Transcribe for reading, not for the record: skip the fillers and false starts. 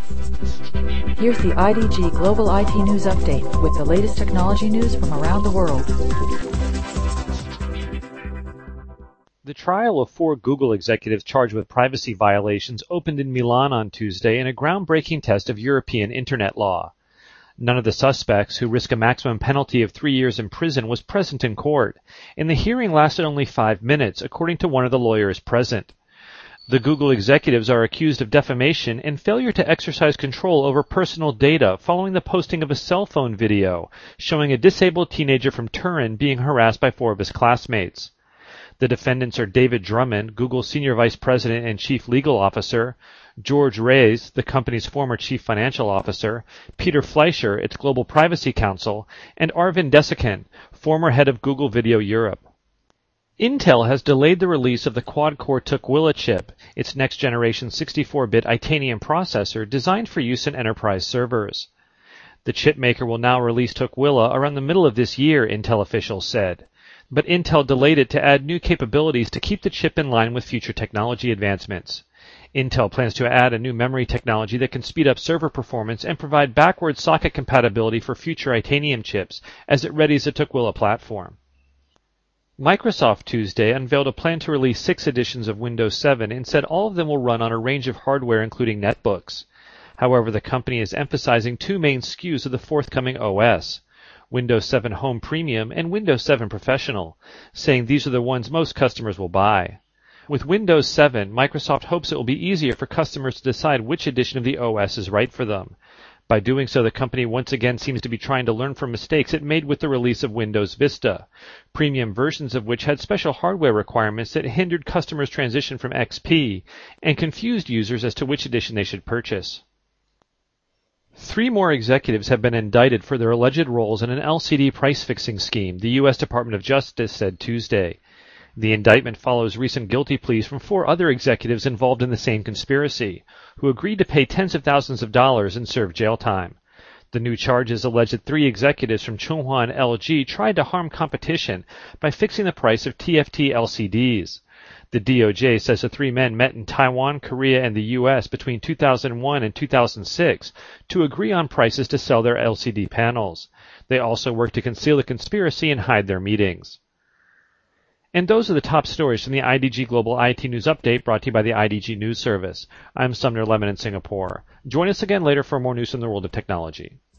Here's the IDG Global IT News Update with the latest technology news from around the world. The trial of 4 Google executives charged with privacy violations opened in Milan on Tuesday in a groundbreaking test of European Internet law. None of the suspects, who risk a maximum penalty of 3 years in prison, was present in court, and the hearing lasted only 5 minutes, according to one of the lawyers present. The Google executives are accused of defamation and failure to exercise control over personal data following the posting of a cell phone video showing a disabled teenager from Turin being harassed by 4 of his classmates. The defendants are David Drummond, Google's Senior Vice President and Chief Legal Officer, George Reyes, the company's former Chief Financial Officer, Peter Fleischer, its Global Privacy Counsel, and Arvind Desikan, former head of Google Video Europe. Intel has delayed the release of the quad-core Tukwila chip, its next-generation 64-bit Itanium processor designed for use in enterprise servers. The chip maker will now release Tukwila around the middle of this year, Intel officials said. But Intel delayed it to add new capabilities to keep the chip in line with future technology advancements. Intel plans to add a new memory technology that can speed up server performance and provide backward socket compatibility for future Itanium chips as it readies the Tukwila platform. Microsoft Tuesday unveiled a plan to release 6 editions of Windows 7 and said all of them will run on a range of hardware including netbooks. However, the company is emphasizing 2 main SKUs of the forthcoming OS, Windows 7 Home Premium and Windows 7 Professional, saying these are the ones most customers will buy. With Windows 7, Microsoft hopes it will be easier for customers to decide which edition of the OS is right for them. By doing so, the company once again seems to be trying to learn from mistakes it made with the release of Windows Vista, premium versions of which had special hardware requirements that hindered customers' transition from XP and confused users as to which edition they should purchase. 3 more executives have been indicted for their alleged roles in an LCD price-fixing scheme, the U.S. Department of Justice said Tuesday. The indictment follows recent guilty pleas from 4 other executives involved in the same conspiracy, who agreed to pay tens of thousands of dollars and serve jail time. The new charges allege that 3 executives from Chunghwa and LG tried to harm competition by fixing the price of TFT LCDs. The DOJ says the 3 men met in Taiwan, Korea, and the U.S. between 2001 and 2006 to agree on prices to sell their LCD panels. They also worked to conceal the conspiracy and hide their meetings. And those are the top stories from the IDG Global IT News Update brought to you by the IDG News Service. I'm Sumner Lemon in Singapore. Join us again later for more news from the world of technology.